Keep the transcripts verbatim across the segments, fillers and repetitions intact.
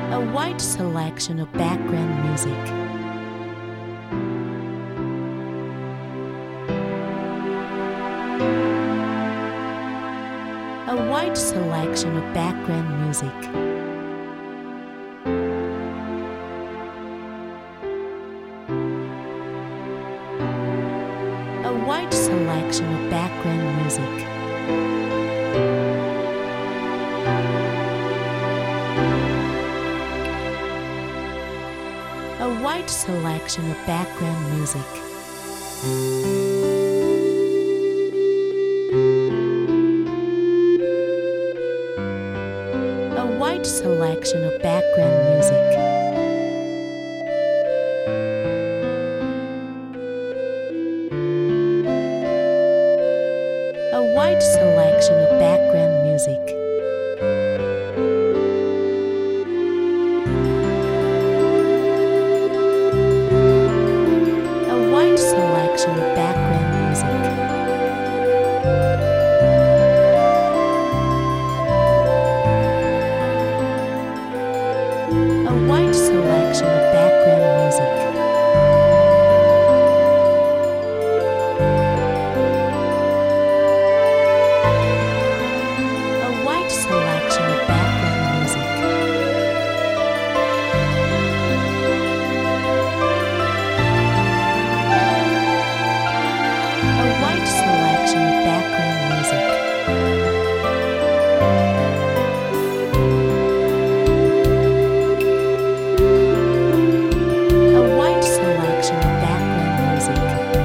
A wide selection of background music. A wide selection of background music. A wide selection of background music. A wide selection of background music. A wide selection of background music. A wide selection of background music. A wide selection of background music. A wide selection of background music. A wide selection of background music. A wide selection of background music. A wide selection of background music.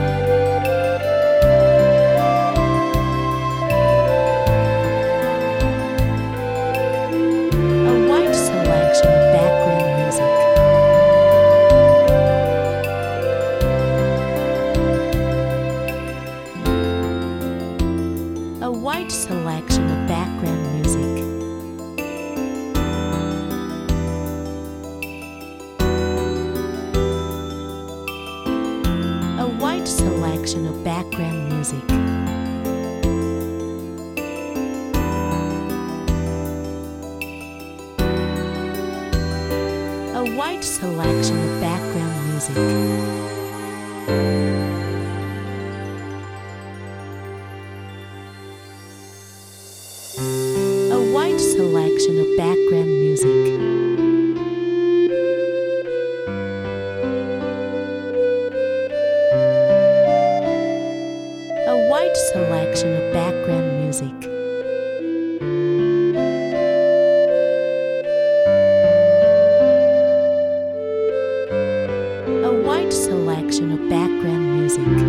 A wide selection of background music. A wide selection of background music. A wide selection of background music. A wide selection of background music. A wide selection of background music. A wide selection of background music. A wide selection of background music.